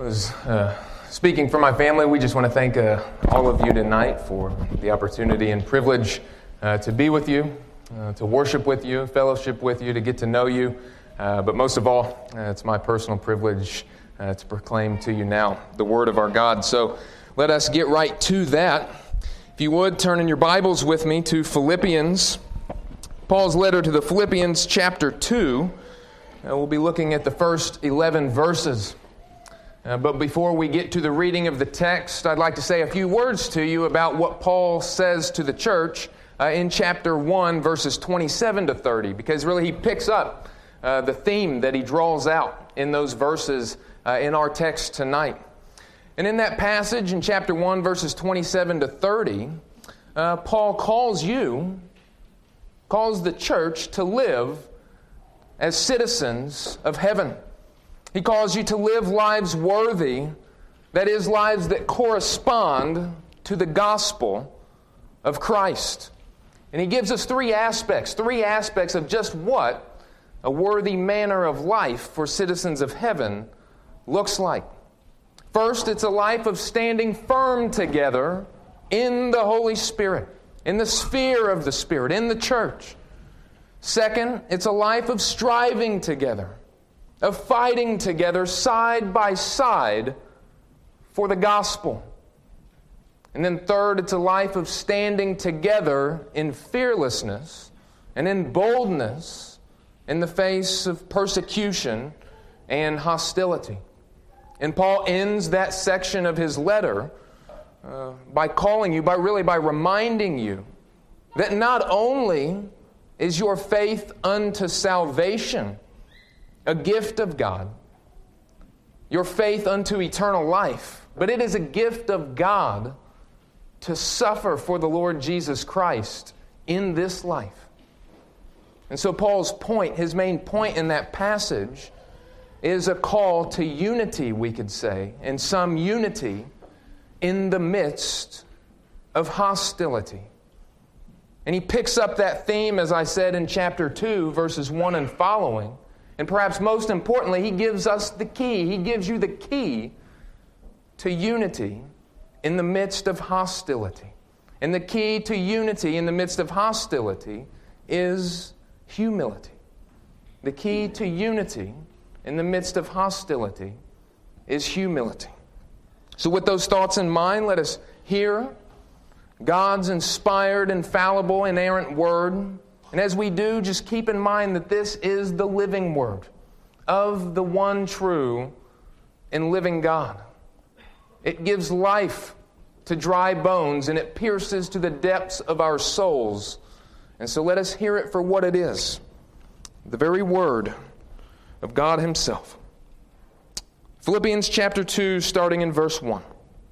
was speaking for my family. We just want to thank all of you tonight for the opportunity and privilege to be with you, to worship with you, fellowship with you, to get to know you. But most of all, it's my personal privilege to proclaim to you now the Word of our God. So let us get right to that. If you would, turn in your Bibles with me to Philippians, Paul's letter to the Philippians, chapter 2. We'll be looking at the first 11 verses. But before we get to the reading of the text, I'd like to say a few words to you about what Paul says to the church in chapter 1, verses 27 to 30, because really he picks up the theme that he draws out in those verses in our text tonight. And in that passage in chapter 1, verses 27 to 30, Paul calls the church to live as citizens of heaven. He calls you to live lives worthy, that is, lives that correspond to the gospel of Christ. And he gives us three aspects of just what a worthy manner of life for citizens of heaven looks like. First, it's a life of standing firm together in the Holy Spirit, in the sphere of the Spirit, in the church. Second, it's a life of striving together, of fighting together side by side for the gospel. And then third, it's a life of standing together in fearlessness and in boldness in the face of persecution and hostility. And Paul ends that section of his letter by reminding you that not only is your faith unto salvation a gift of God, your faith unto eternal life, but it is a gift of God to suffer for the Lord Jesus Christ in this life. And so Paul's point, his main point in that passage, is a call to unity, we could say, and some unity in the midst of hostility. And he picks up that theme, as I said, in chapter 2, verses 1 and following. And perhaps most importantly, he gives us the key. He gives you the key to unity in the midst of hostility. And the key to unity in the midst of hostility is humility. The key to unity in the midst of hostility is humility. So with those thoughts in mind, let us hear God's inspired, infallible, inerrant Word. And as we do, just keep in mind that this is the living Word of the one true and living God. It gives life to dry bones, and it pierces to the depths of our souls. And so let us hear it for what it is, the very Word of God Himself. Philippians chapter 2, starting in verse 1.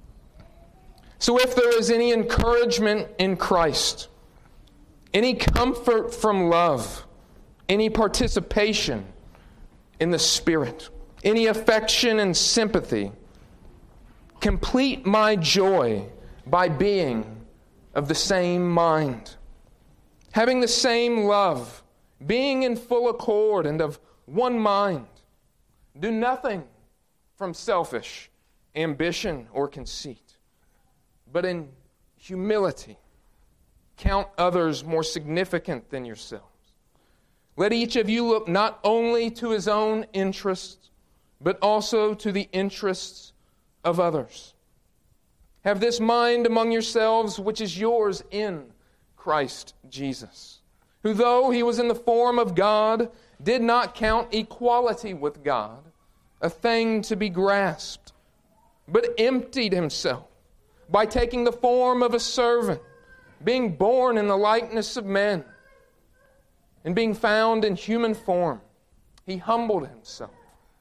So if there is any encouragement in Christ, any comfort from love, any participation in the Spirit, any affection and sympathy, complete my joy by being of the same mind, having the same love, being in full accord and of one mind. Do nothing from selfish ambition or conceit, but in humility count others more significant than yourselves. Let each of you look not only to his own interests, but also to the interests of others. Have this mind among yourselves, which is yours in Christ Jesus, who though he was in the form of God, did not count equality with God a thing to be grasped, but emptied himself by taking the form of a servant, being born in the likeness of men, and being found in human form, he humbled himself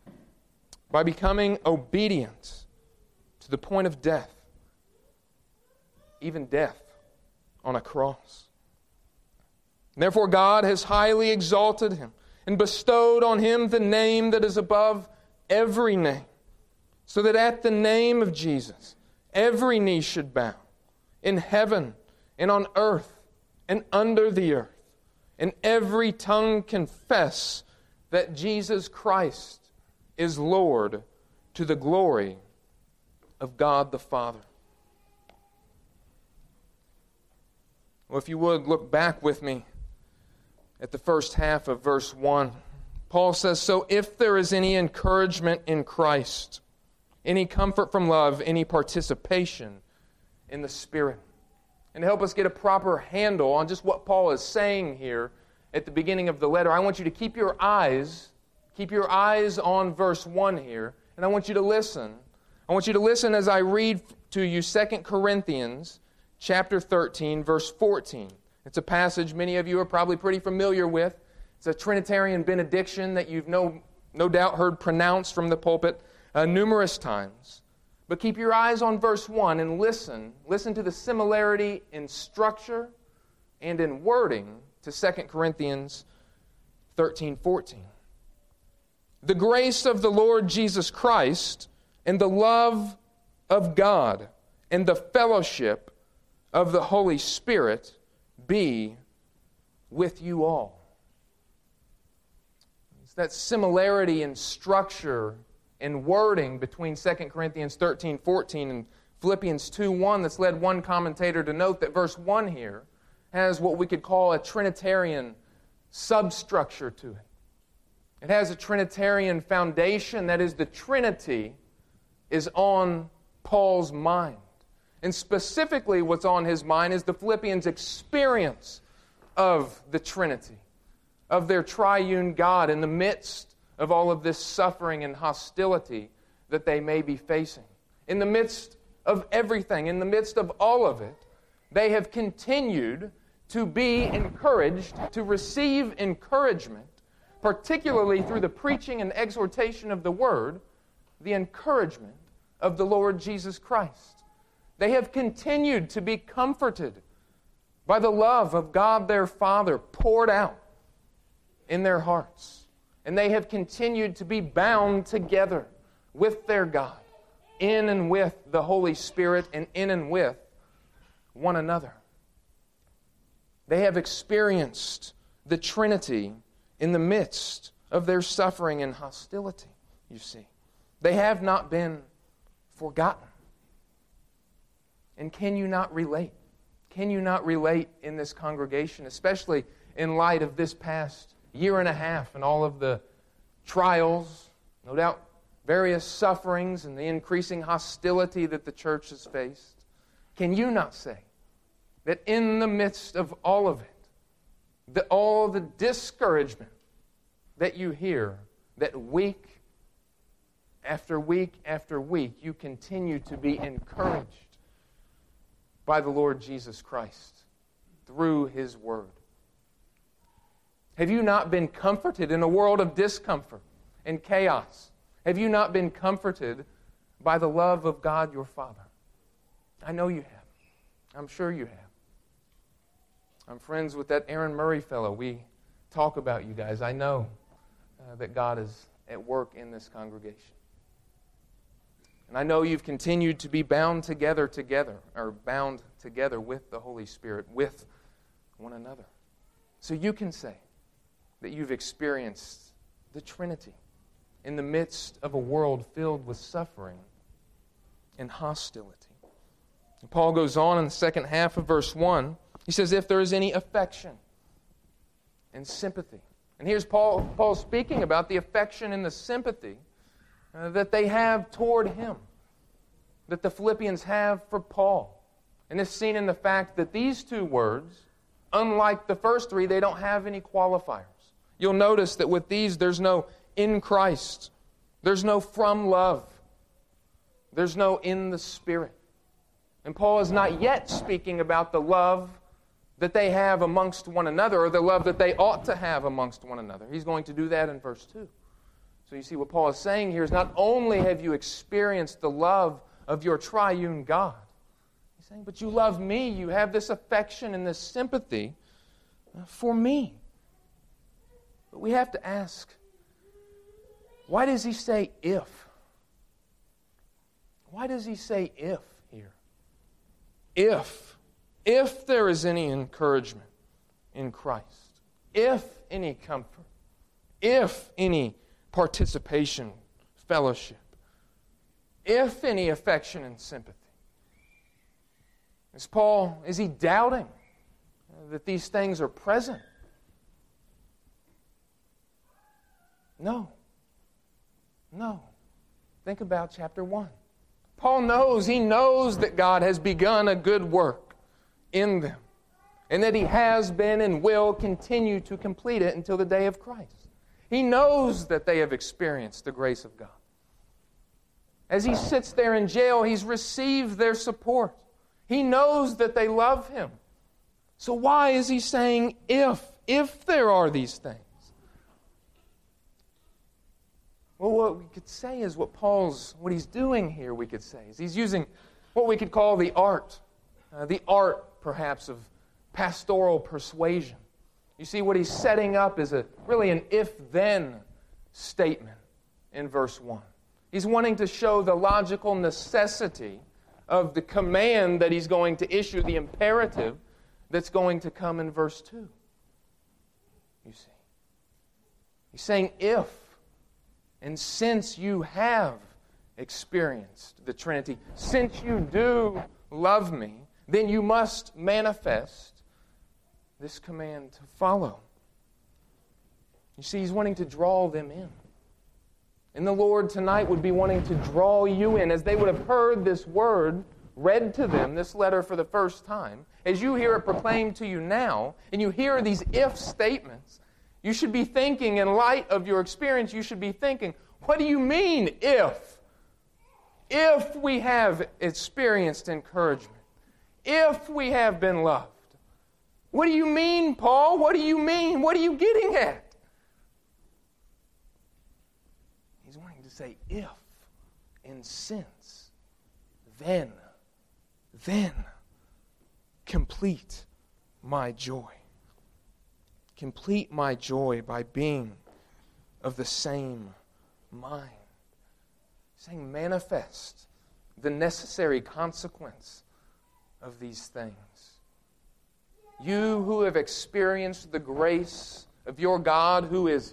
by becoming obedient to the point of death, even death on a cross. Therefore God has highly exalted him and bestowed on him the name that is above every name, so that at the name of Jesus every knee should bow, in heaven and on earth and under the earth, and every tongue confess that Jesus Christ is Lord, to the glory of God the Father. Well, if you would, look back with me at the first half of verse 1. Paul says, "So if there is any encouragement in Christ, any comfort from love, any participation in the Spirit." And to help us get a proper handle on just what Paul is saying here at the beginning of the letter, I want you to keep your eyes on verse 1 here, and I want you to listen. I want you to listen as I read to you 2 Corinthians chapter 13, verse 14. It's a passage many of you are probably pretty familiar with. It's a Trinitarian benediction that you've no doubt heard pronounced from the pulpit numerous times. But keep your eyes on verse 1 and listen. Listen to the similarity in structure and in wording to 2 Corinthians 13:14. "The grace of the Lord Jesus Christ and the love of God and the fellowship of the Holy Spirit be with you all." It's that similarity in structure and wording between 2 Corinthians 13:14 and Philippians 2:1 that's led one commentator to note that verse 1 here has what we could call a Trinitarian substructure to it. It has a Trinitarian foundation, that is, the Trinity is on Paul's mind. And specifically what's on his mind is the Philippians' experience of the Trinity, of their triune God in the midst of all of this suffering and hostility that they may be facing. In the midst of everything, in the midst of all of it, they have continued to be encouraged, to receive encouragement, particularly through the preaching and exhortation of the Word, the encouragement of the Lord Jesus Christ. They have continued to be comforted by the love of God their Father poured out in their hearts. And they have continued to be bound together with their God, in and with the Holy Spirit, and in and with one another. They have experienced the Trinity in the midst of their suffering and hostility, you see. They have not been forgotten. And can you not relate? Can you not relate in this congregation, especially in light of this past year and a half and all of the trials, no doubt various sufferings and the increasing hostility that the church has faced? Can you not say that in the midst of all of it, all the discouragement that you hear, that week after week after week, you continue to be encouraged by the Lord Jesus Christ through His Word? Have you not been comforted in a world of discomfort and chaos? Have you not been comforted by the love of God your Father? I know you have. I'm sure you have. I'm friends with that Aaron Murray fellow. We talk about you guys. I know that God is at work in this congregation. And I know you've continued to be bound together with the Holy Spirit, with one another. So you can say that you've experienced the Trinity in the midst of a world filled with suffering and hostility. And Paul goes on in the second half of verse 1. He says, if there is any affection and sympathy. And here's Paul speaking about the affection and the sympathy that they have toward him, that the Philippians have for Paul. And it's seen in the fact that these two words, unlike the first three, they don't have any qualifiers. You'll notice that with these, there's no in Christ. There's no from love. There's no in the Spirit. And Paul is not yet speaking about the love that they have amongst one another, or the love that they ought to have amongst one another. He's going to do that in verse 2. So you see what Paul is saying here is not only have you experienced the love of your triune God, he's saying, but you love me. You have this affection and this sympathy for me. But we have to ask, why does he say if? Why does he say if here? If there is any encouragement in Christ, if any comfort, if any participation, fellowship if any affection and sympathy. Is he doubting that these things are present? No. Think about chapter 1. Paul knows that God has begun a good work in them, and that he has been and will continue to complete it until the day of Christ. He knows that they have experienced the grace of God. As he sits there in jail, he's received their support. He knows that they love him. So why is he saying if there are these things? Well, what we could say is what he's doing here, we could say, is he's using what we could call the art perhaps of pastoral persuasion. You see, what he's setting up is really an if-then statement in verse 1. He's wanting to show the logical necessity of the command that he's going to issue, the imperative that's going to come in verse 2. You see. He's saying if, and since you have experienced the Trinity, since you do love me, then you must manifest this command to follow. You see, he's wanting to draw them in. And the Lord tonight would be wanting to draw you in as they would have heard this word read to them, this letter for the first time. As you hear it proclaimed to you now, and you hear these if statements, you should be thinking, in light of your experience, you should be thinking, what do you mean if? If we have experienced encouragement, if we have been loved. What do you mean, Paul? What do you mean? What are you getting at? He's wanting to say if and since, then complete my joy. Complete my joy by being of the same mind. Saying manifest the necessary consequence of these things. You who have experienced the grace of your God who is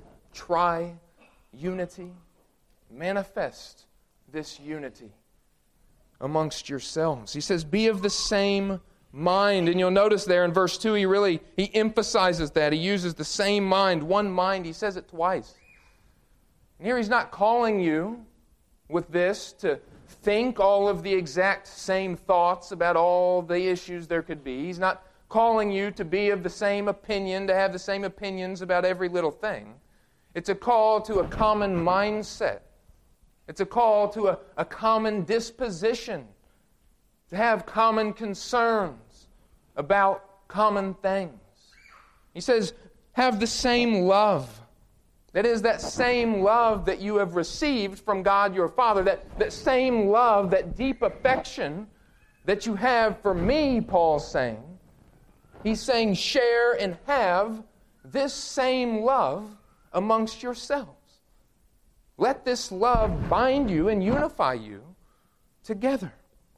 tri-unity, manifest this unity amongst yourselves. He says, be of the same mind. And you'll notice there in verse 2, he emphasizes that. He uses the same mind, one mind. He says it twice. And here he's not calling you with this to think all of the exact same thoughts about all the issues there could be. He's not calling you to be of the same opinion, to have the same opinions about every little thing. It's a call to a common mindset. It's a call to a common disposition, to have common concerns about common things. He says, have the same love. That is, that same love that you have received from God your Father, that same love, that deep affection that you have for me, Paul's saying. He's saying share and have this same love amongst yourselves. Let this love bind you and unify you together.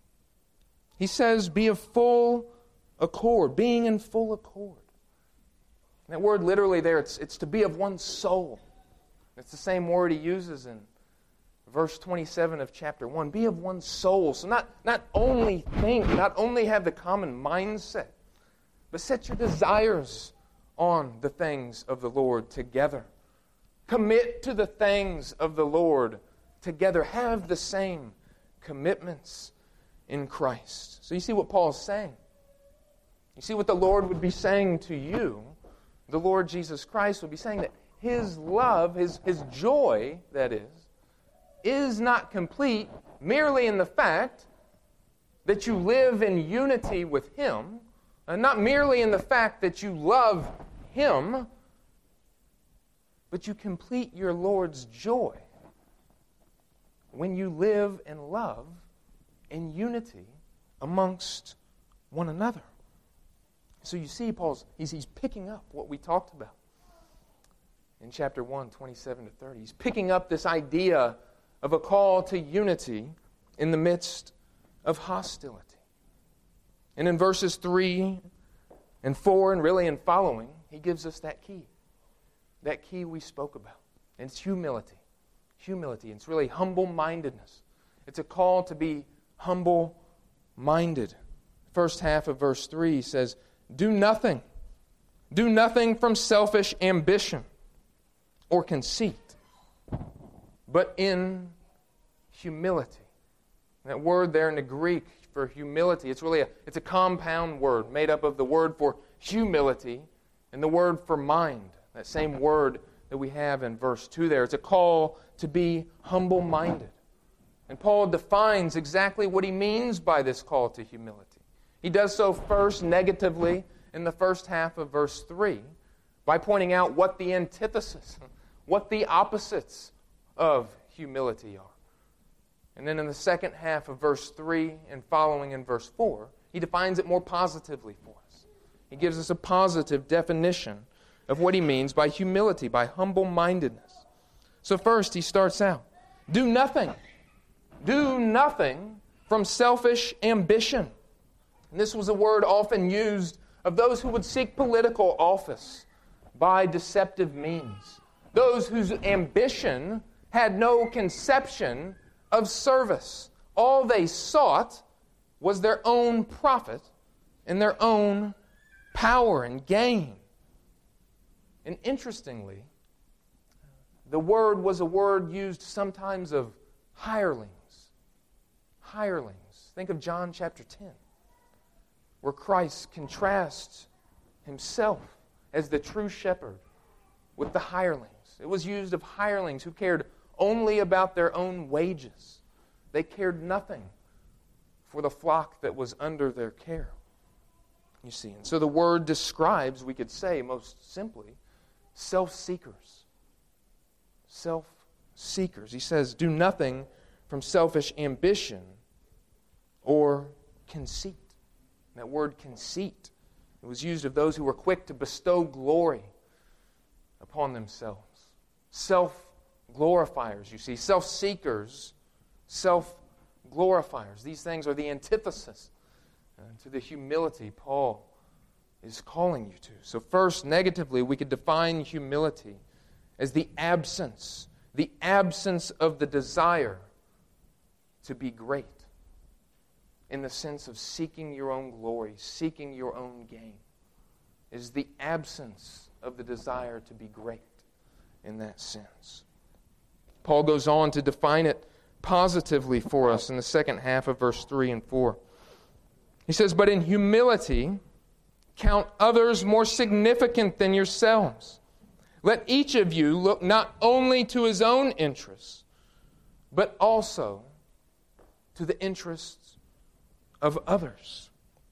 He says, be of full accord, being in full accord. And that word literally there, it's to be of one soul. It's the same word he uses in verse 27 of chapter 1. Be of one soul. So not only think, not only have the common mindset, but set your desires on the things of the Lord together. Commit to the things of the Lord together. Have the same commitments in Christ. So you see what Paul's saying. You see what the Lord would be saying to you. The Lord Jesus Christ would be saying that His love, His joy, that is not complete merely in the fact that you live in unity with Him, and not merely in the fact that you love Him, but you complete your Lord's joy when you live and love in unity amongst one another. So you see, he's picking up what we talked about in chapter 1, 27 to 30. He's picking up this idea of a call to unity in the midst of hostility. And in verses 3 and 4, and really in following, he gives us that key. That key we spoke about. And it's humility. Humility. It's really humble-mindedness. It's a call to be humble-minded. First half of verse 3 says, do nothing. Do nothing from selfish ambition or conceit, but in humility. That word there in the Greek for humility, it's a compound word made up of the word for humility and the word for mind. That same word that we have in verse 2 there. It's a call to be humble-minded. And Paul defines exactly what he means by this call to humility. He does so first negatively in the first half of verse 3 by pointing out what the antithesis, what the opposites of humility are. And then in the second half of verse 3 and following in verse 4, he defines it more positively for us. He gives us a positive definition of what he means by humility, by humble-mindedness. So first he starts out, do nothing. Do nothing from selfish ambition. And this was a word often used of those who would seek political office by deceptive means. Those whose ambition had no conception of service. All they sought was their own profit and their own power and gain. And interestingly, the word was a word used sometimes of hirelings. Hirelings. Think of John chapter 10, where Christ contrasts himself as the true shepherd with the hirelings. It was used of hirelings who cared only about their own wages. They cared nothing for the flock that was under their care. You see, and so the word describes, we could say most simply, self-seekers. Self-seekers. He says, do nothing from selfish ambition or conceit. That word conceit, it was used of those who were quick to bestow glory upon themselves. Self-glorifiers, you see. Self-seekers, self-glorifiers. These things are the antithesis to the humility Paul is calling you to. So first, negatively, we could define humility as the absence of the desire to be great, in the sense of seeking your own glory, seeking your own gain, is the absence of the desire to be great in that sense. Paul goes on to define it positively for us in the second half of verse 3 and 4. He says, but in humility, count others more significant than yourselves. Let each of you look not only to his own interests, but also to the interests of others.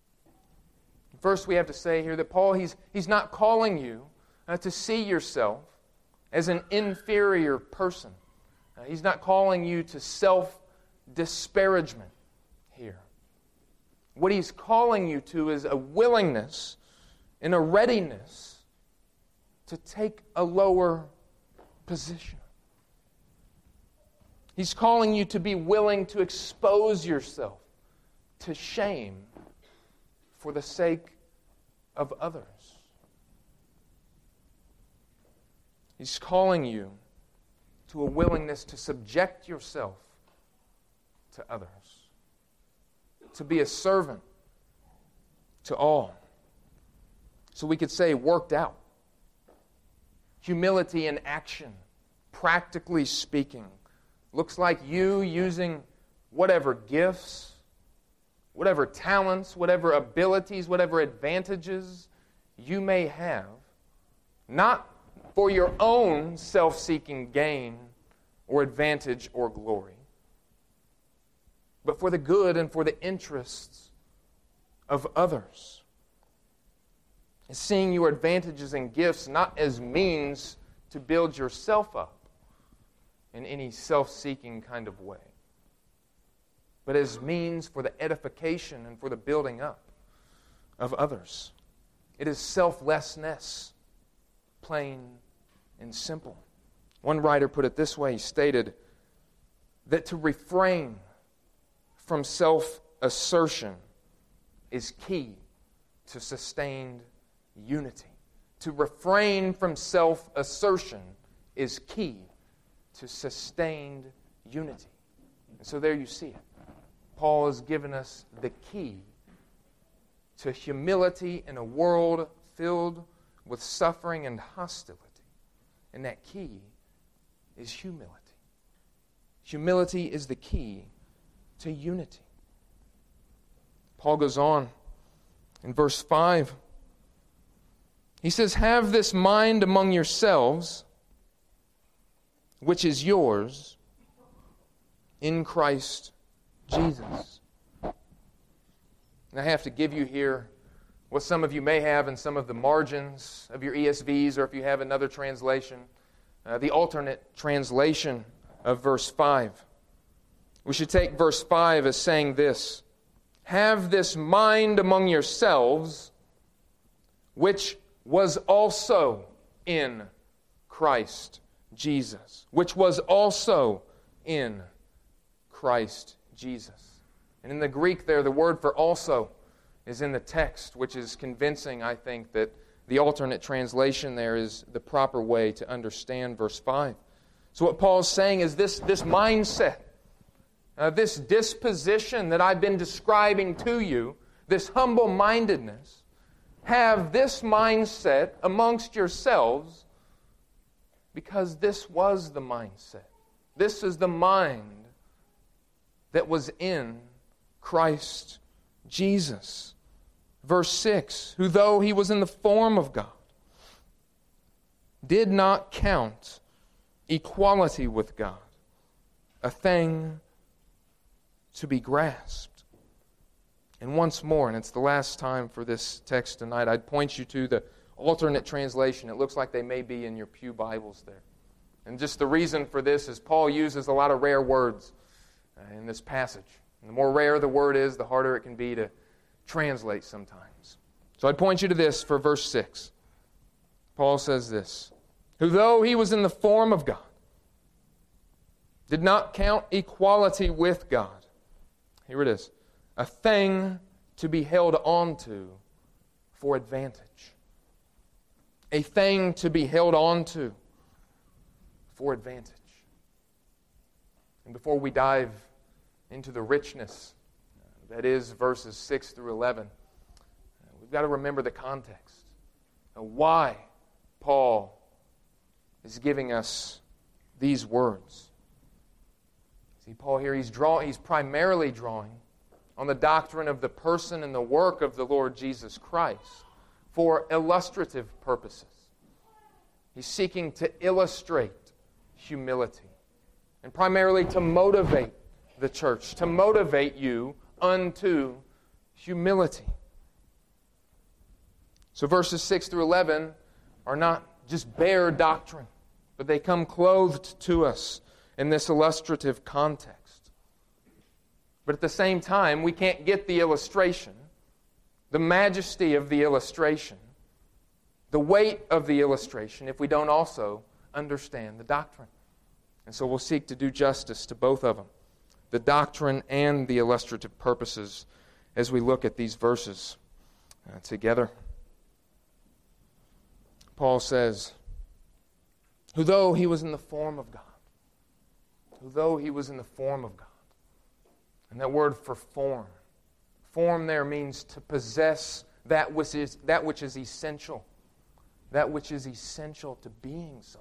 First, we have to say here that Paul, he's not calling you to see yourself as an inferior person. He's not calling you to self-disparagement here. What he's calling you to is a willingness and a readiness to take a lower position. He's calling you to be willing to expose yourself to shame for the sake of others. He's calling you to a willingness to subject yourself to others, to be a servant to all. So we could say worked out. Humility in action, practically speaking, looks like you using whatever gifts, whatever talents, whatever abilities, whatever advantages you may have, not for your own self-seeking gain or advantage or glory, but for the good and for the interests of others. It's seeing your advantages and gifts not as means to build yourself up in any self-seeking kind of way, but as means for the edification and for the building up of others. It is selflessness, plain and simple. One writer put it this way. He stated that to refrain from self-assertion is key to sustained unity. To refrain from self-assertion is key to sustained unity. And so there you see it. Paul has given us the key to humility in a world filled with suffering and hostility. And that key is humility. Humility is the key to unity. Paul goes on in verse 5. He says, "Have this mind among yourselves, which is yours, in Christ Jesus." And I have to give you here what some of you may have in some of the margins of your ESVs, or if you have another translation, the alternate translation of verse 5. We should take verse 5 as saying this: "Have this mind among yourselves, which was also in Christ Jesus." Which was also in Christ Jesus. And in the Greek there, the word for also is in the text, which is convincing, I think, that the alternate translation there is the proper way to understand verse 5. So what Paul's saying is this mindset, this disposition that I've been describing to you, this humble-mindedness, have this mindset amongst yourselves, because this was the mindset. This is the mind that was in Christ Jesus. Verse 6, "Who though he was in the form of God, did not count equality with God a thing to be grasped." And once more, and it's the last time for this text tonight, I'd point you to the alternate translation. It looks like they may be in your pew Bibles there. And just the reason for this is Paul uses a lot of rare words in this passage. And the more rare the word is, the harder it can be to translate sometimes. So I'd point you to this for verse 6. Paul says this: "Who though he was in the form of God, did not count equality with God," here it is, "a thing to be held on to for advantage." A thing to be held on to for advantage. And before we dive into the richness that is verses 6 through 11, we've got to remember the context of why Paul is giving us these words. See, Paul here, he's primarily drawing on the doctrine of the person and the work of the Lord Jesus Christ for illustrative purposes. He's seeking to illustrate humility and primarily to motivate the church, to motivate you unto humility. So verses 6 through 11 are not just bare doctrine, but they come clothed to us in this illustrative context. But at the same time, we can't get the illustration, the majesty of the illustration, the weight of the illustration, if we don't also understand the doctrine. And so we'll seek to do justice to both of them, the doctrine and the illustrative purposes, as we look at these verses together. Paul says, "Who though he was in the form of God," who though he was in the form of God. And that word for form there means to possess that which is essential, that which is essential to being something.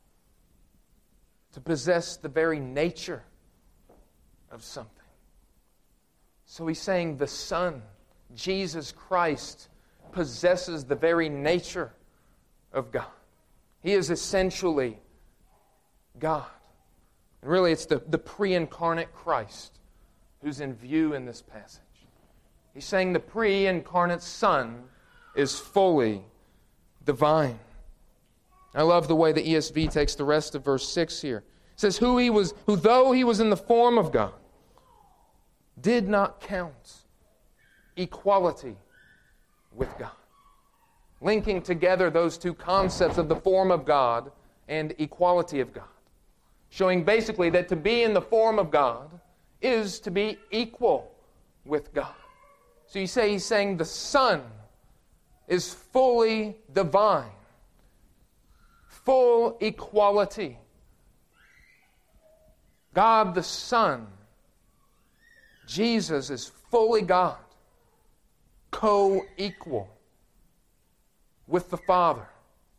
To possess the very nature of something. So he's saying the Son, Jesus Christ, possesses the very nature of God. He is essentially God. And really it's the pre-incarnate Christ who's in view in this passage. He's saying the pre-incarnate Son is fully divine. I love the way the ESV takes the rest of verse 6 here. It says, who though he was in the form of God, did not count equality with God. Linking together those two concepts of the form of God and equality of God. Showing basically that to be in the form of God is to be equal with God. So he's saying the Son is fully divine. Full equality. God the Son Jesus is fully God, co-equal with the Father.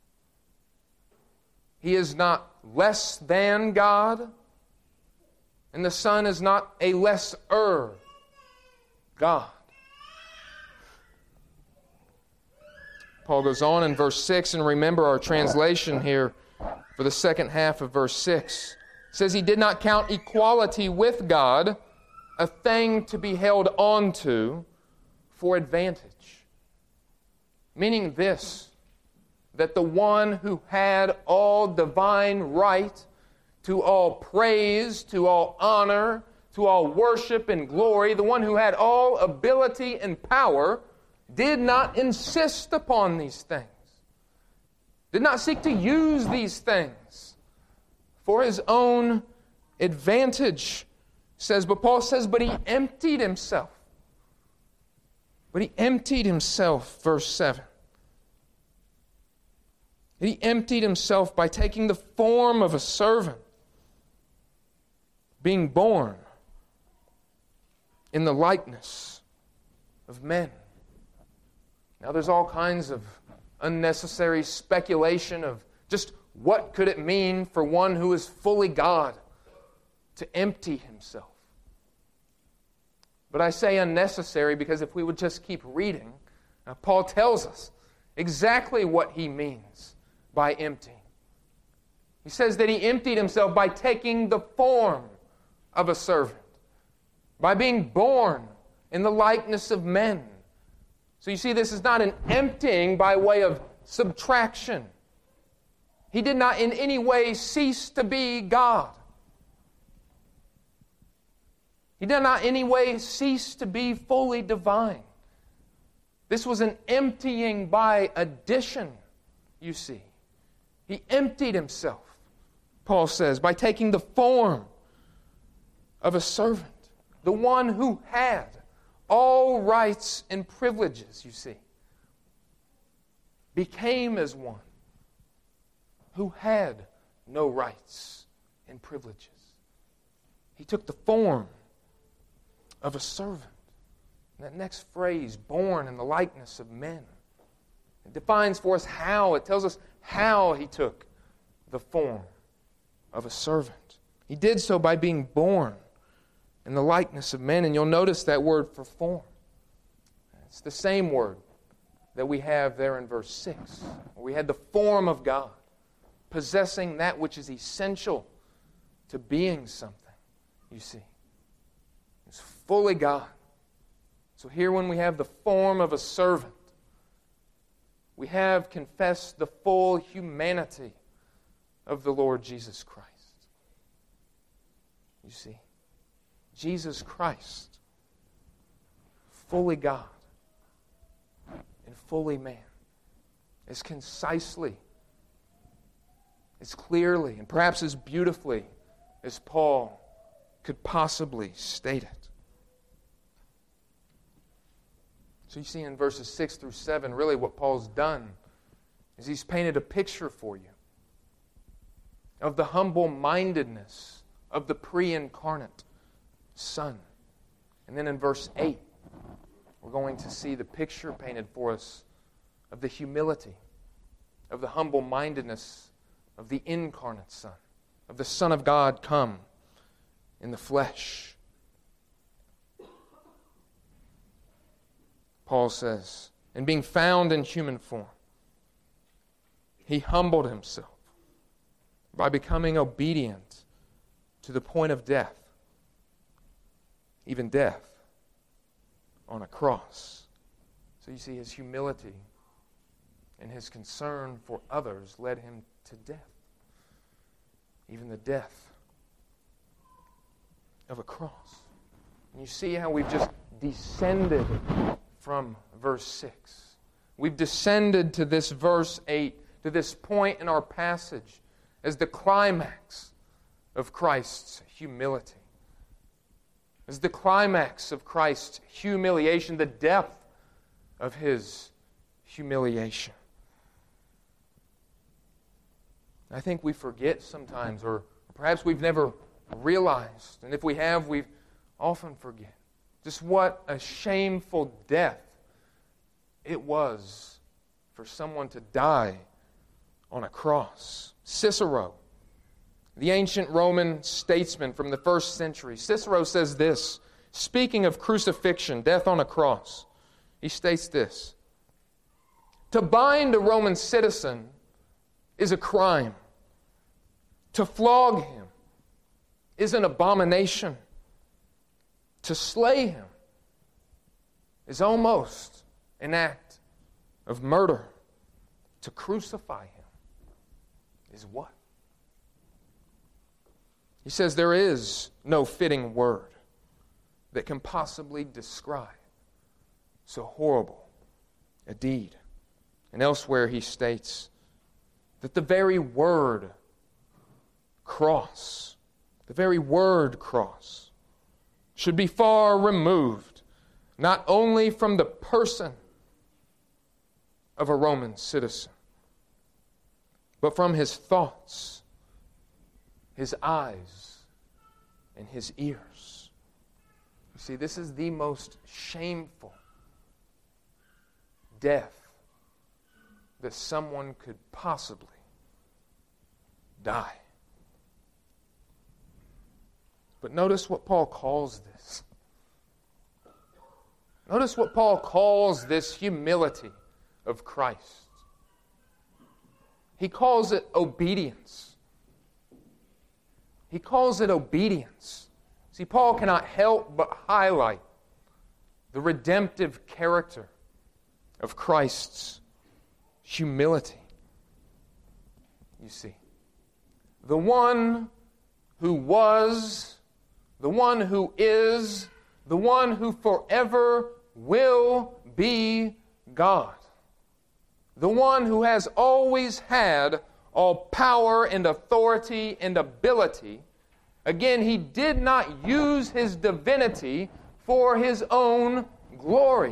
He is not less than God, and the Son is not a lesser God. Paul goes on in verse 6, and remember our translation here for the second half of verse 6. It says, He did not count equality with God a thing to be held on to for advantage. Meaning this, that the one who had all divine right to all praise, to all honor, to all worship and glory, the one who had all ability and power, did not insist upon these things, did not seek to use these things for His own advantage. But Paul says, but He emptied Himself. But He emptied Himself, verse 7. He emptied Himself by taking the form of a servant, being born in the likeness of men. Now there's all kinds of unnecessary speculation of just what could it mean for one who is fully God to empty Himself. But I say unnecessary because if we would just keep reading, Paul tells us exactly what he means by emptying. He says that He emptied Himself by taking the form of a servant, by being born in the likeness of men. So you see, this is not an emptying by way of subtraction. He did not in any way cease to be God. He did not in any way cease to be fully divine. This was an emptying by addition, you see. He emptied Himself, Paul says, by taking the form of a servant, the one who had all rights and privileges, you see, became as one who had no rights and privileges. He took the form of a servant. And that next phrase, born in the likeness of men, it defines for us how, it tells us how He took the form of a servant. He did so by being born in the likeness of men. And you'll notice that word for form. It's the same word that we have there in verse 6. Where we had the form of God, possessing that which is essential to being something, you see. It's fully God. So here when we have the form of a servant, we have confessed the full humanity of the Lord Jesus Christ. You see, Jesus Christ, fully God and fully man, as concisely, as clearly, and perhaps as beautifully as Paul could possibly state it. So you see in verses 6 through 7, really what Paul's done is he's painted a picture for you of the humble-mindedness of the pre-incarnate Son. And then in verse 8, we're going to see the picture painted for us of the humility, of the humble-mindedness of the incarnate Son, of the Son of God come in the flesh. Paul says, and being found in human form, He humbled Himself by becoming obedient to the point of death, even death on a cross. So you see, His humility and His concern for others led Him to death, even the death of a cross. And you see how we've just descended from verse 6. We've descended to this verse 8, to this point in our passage as the climax of Christ's humility. As the climax of Christ's humiliation, the depth of His humiliation. I think we forget sometimes, or perhaps we've never realized, and if we have, we often forget, Just what a shameful death it was for someone to die on a cross. Cicero, the ancient Roman statesman from the first century, Cicero says this, speaking of crucifixion, death on a cross. He states this: to bind a Roman citizen is a crime. To flog him is an abomination. To slay him is almost an act of murder. To crucify him is what? He says there is no fitting word that can possibly describe so horrible a deed. And elsewhere he states that the very word cross, should be far removed, not only from the person of a Roman citizen, but from his thoughts, his eyes, and his ears. You see, this is the most shameful death that someone could possibly die. But notice what Paul calls this. Notice what Paul calls this humility of Christ. He calls it obedience. He calls it obedience. See, Paul cannot help but highlight the redemptive character of Christ's humility. You see, the one who was, the one who is, the one who forever will be God, the one who has always had all power and authority and ability. Again, he did not use his divinity for his own glory,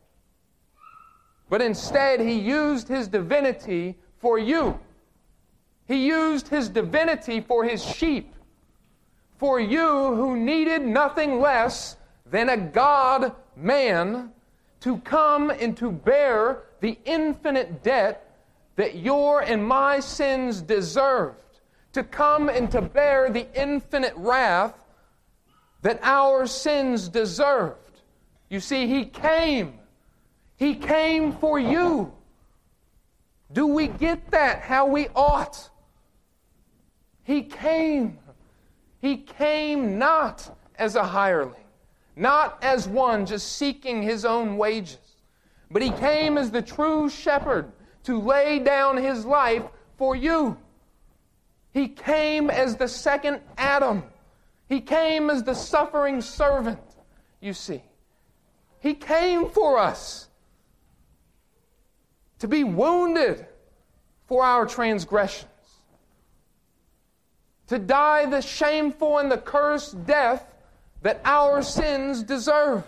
but instead he used his divinity for you. He used his divinity for his sheep, for you who needed nothing less than a God-man to come and to bear the infinite debt that your and my sins deserved, to come and to bear the infinite wrath that our sins deserved. You see, He came. He came for you. Do we get that how we ought? He came. He came not as a hireling, not as one just seeking his own wages, but He came as the true shepherd to lay down His life for you. He came as the second Adam. He came as the suffering servant, you see. He came for us to be wounded for our transgressions, to die the shameful and the cursed death that our sins deserved.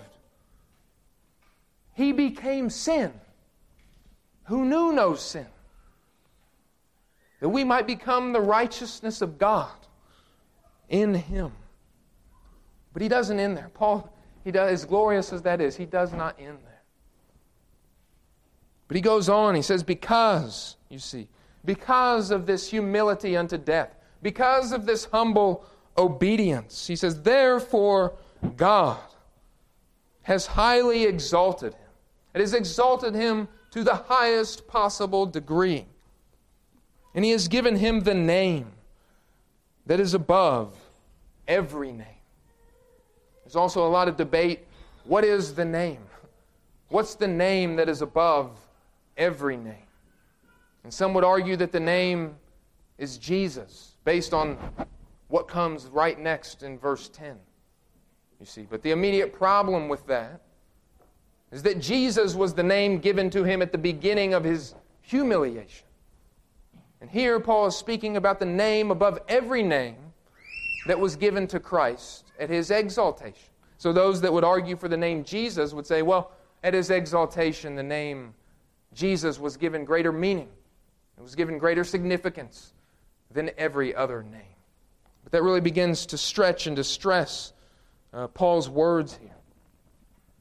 He became sin, who knew no sin, that we might become the righteousness of God in Him. But He doesn't end there. Paul, as glorious as that is, he does not end there. But he goes on, he says, because, you see, because of this humility unto death, because of this humble obedience, he says, therefore God has highly exalted Him. It has exalted Him to the highest possible degree. And He has given Him the name that is above every name. There's also a lot of debate. What is the name? What's the name that is above every name? And some would argue that the name is Jesus, based on what comes right next in verse 10. You see, but the immediate problem with that is that Jesus was the name given to Him at the beginning of His humiliation. And here Paul is speaking about the name above every name that was given to Christ at His exaltation. So those that would argue for the name Jesus would say, well, at His exaltation, the name Jesus was given greater meaning. It was given greater significance than every other name. But that really begins to stretch and to stress Paul's words here.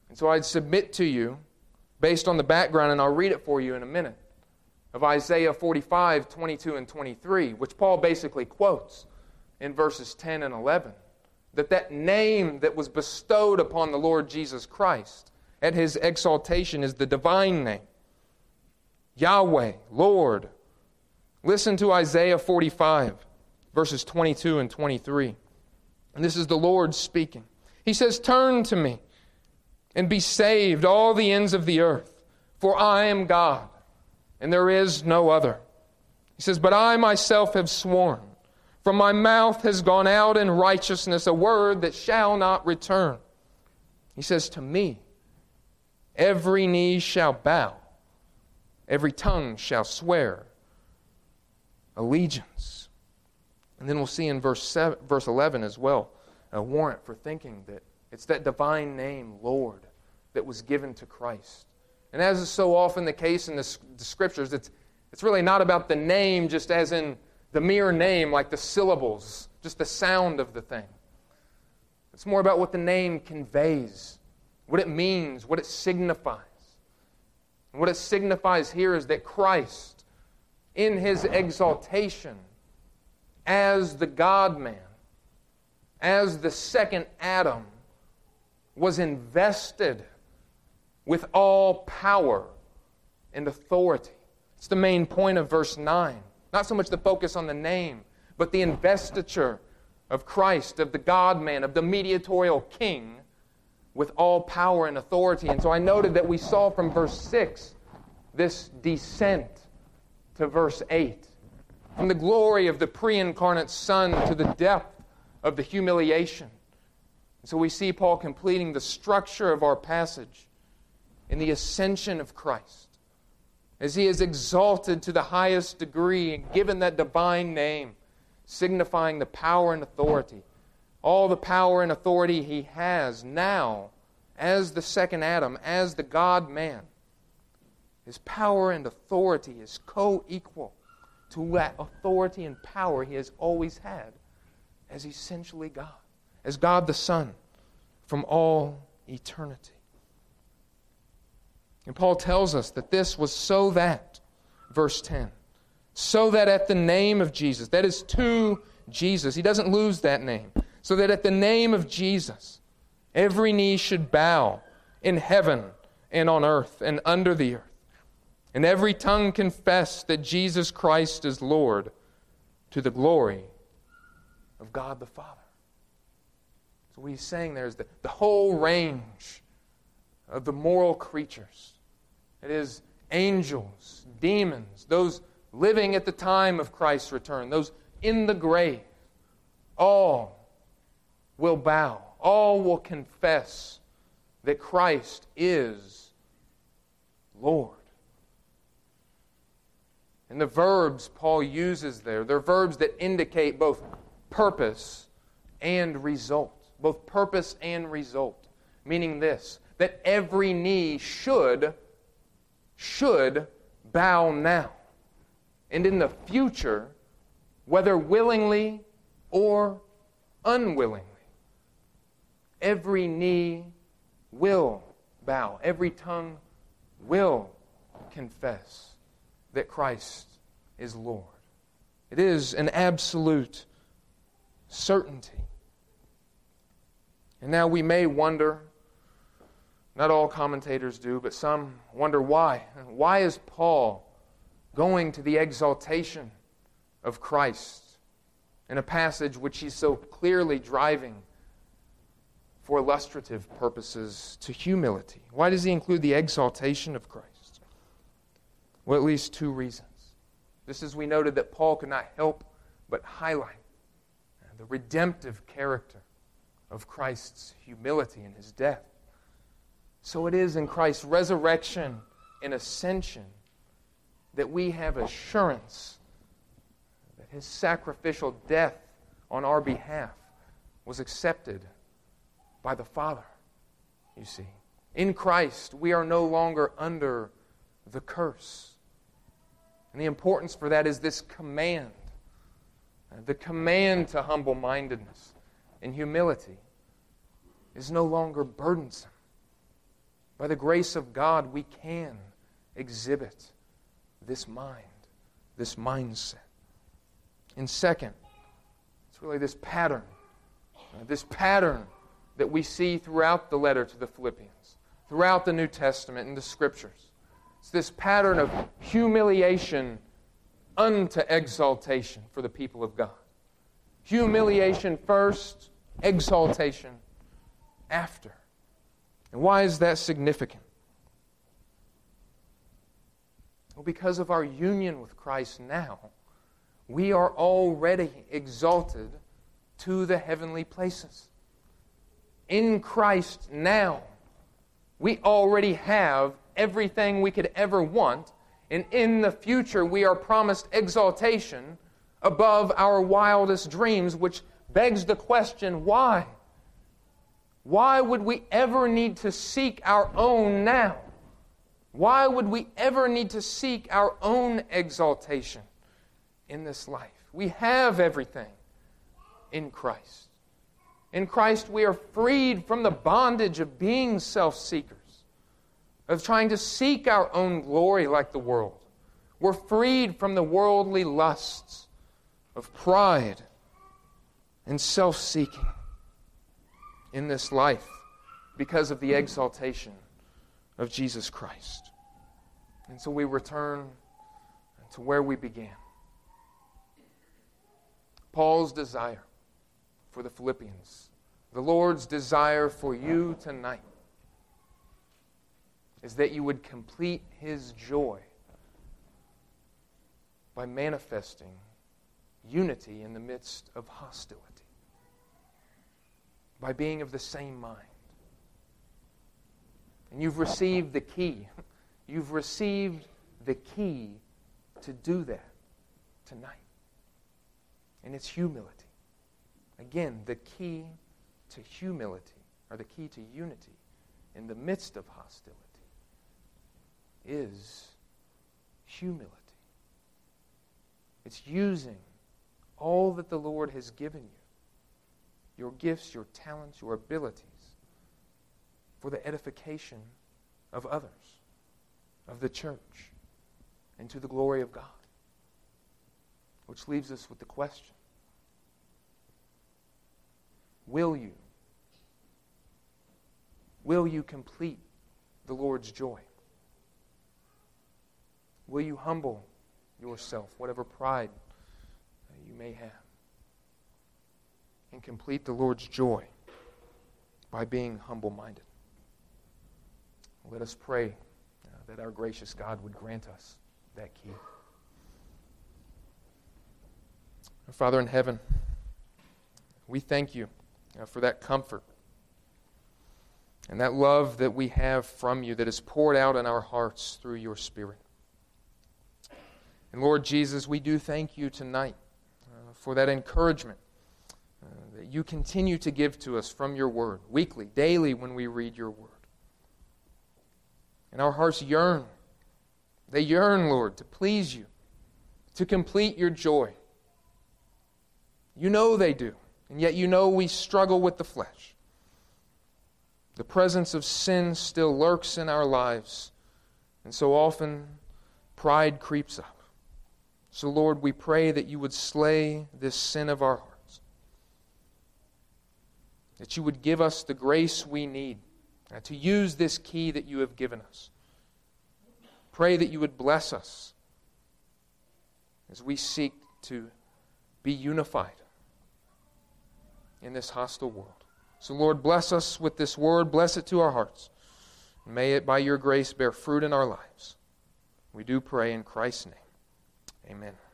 And so I'd submit to you, based on the background, and I'll read it for you in a minute, of Isaiah 45, 22 and 23, which Paul basically quotes in verses 10 and 11, that name that was bestowed upon the Lord Jesus Christ at His exaltation is the divine name, Yahweh, Lord. Listen to Isaiah 45, verses 22 and 23. And this is the Lord speaking. He says, "Turn to me and be saved, all the ends of the earth, for I am God, and there is no other." He says, "But I myself have sworn, from my mouth has gone out in righteousness a word that shall not return." He says, "To me every knee shall bow, every tongue shall swear allegiance." And then we'll see in verse 11 as well a warrant for thinking that it's that divine name, Lord, that was given to Christ. And as is so often the case in the Scriptures, it's really not about the name just as in the mere name, like the syllables, just the sound of the thing. It's more about what the name conveys, what it means, what it signifies. And what it signifies here is that Christ, in His exaltation as the God-man, as the second Adam, was invested with all power and authority. It's the main point of verse 9. Not so much the focus on the name, but the investiture of Christ, of the God-man, of the mediatorial King, with all power and authority. And so I noted that we saw from verse 6 this descent to verse 8. From the glory of the pre-incarnate Son to the depth of the humiliation. So we see Paul completing the structure of our passage in the ascension of Christ, as He is exalted to the highest degree and given that divine name, signifying the power and authority. All the power and authority He has now as the second Adam, as the God-man. His power and authority is co-equal to that authority and power He has always had as essentially God, as God the Son from all eternity. And Paul tells us that this was so that, verse 10, so that at the name of Jesus, that is to Jesus, He doesn't lose that name, so that at the name of Jesus, every knee should bow in heaven and on earth and under the earth, and every tongue confess that Jesus Christ is Lord, to the glory of God the Father. So what he's saying there is that the whole range of the moral creatures, it is angels, demons, those living at the time of Christ's return, those in the grave, all will bow, all will confess that Christ is Lord. And the verbs Paul uses there, they're verbs that indicate both purpose and result. Both purpose and result. Meaning this, that every knee should bow now. And in the future, whether willingly or unwillingly, every knee will bow. Every tongue will confess that Christ is Lord. It is an absolute certainty. And now we may wonder, not all commentators do, but some wonder why. Why is Paul going to the exaltation of Christ in a passage which he's so clearly driving for illustrative purposes to humility? Why does he include the exaltation of Christ? Well, at least two reasons. Just as we noted that Paul could not help but highlight the redemptive character of Christ's humility and His death, so it is in Christ's resurrection and ascension that we have assurance that His sacrificial death on our behalf was accepted by the Father, you see. In Christ, we are no longer under the curse. And the importance for that is this command. The command to humble-mindedness and humility is no longer burdensome. By the grace of God, we can exhibit this mind, this mindset. And second, it's really this pattern that we see throughout the letter to the Philippians, throughout the New Testament and the Scriptures. It's this pattern of humiliation unto exaltation for the people of God. Humiliation first, exaltation after. And why is that significant? Well, because of our union with Christ now, we are already exalted to the heavenly places. In Christ now, we already have everything we could ever want, and in the future we are promised exaltation above our wildest dreams, which begs the question, why? Why would we ever need to seek our own now? Why would we ever need to seek our own exaltation in this life? We have everything in Christ. In Christ we are freed from the bondage of being self-seekers, of trying to seek our own glory like the world. We're freed from the worldly lusts of pride and self-seeking in this life because of the exaltation of Jesus Christ. And so we return to where we began. Paul's desire for the Philippians, the Lord's desire for you tonight, is that you would complete His joy by manifesting unity in the midst of hostility, by being of the same mind. And you've received the key. You've received the key to do that tonight. And it's humility. Again, the key to humility, or the key to unity in the midst of hostility, is humility. It's using all that the Lord has given you, your gifts, your talents, your abilities, for the edification of others, of the church, and to the glory of God. Which leaves us with the question, will you complete the Lord's joy? Will you humble yourself, whatever pride you may have, and complete the Lord's joy by being humble-minded? Let us pray that our gracious God would grant us that key. Our Father in heaven, we thank you for that comfort and that love that we have from you that is poured out in our hearts through your Spirit. And Lord Jesus, we do thank you tonight for that encouragement that you continue to give to us from your word, weekly, daily when we read your word. And our hearts yearn. They yearn, Lord, to please you, to complete your joy. You know they do, and yet you know we struggle with the flesh. The presence of sin still lurks in our lives, and so often pride creeps up. So, Lord, we pray that you would slay this sin of our hearts, that you would give us the grace we need to use this key that you have given us. Pray that you would bless us as we seek to be unified in this hostile world. So, Lord, bless us with this word. Bless it to our hearts. May it, by your grace, bear fruit in our lives. We do pray in Christ's name. Amen.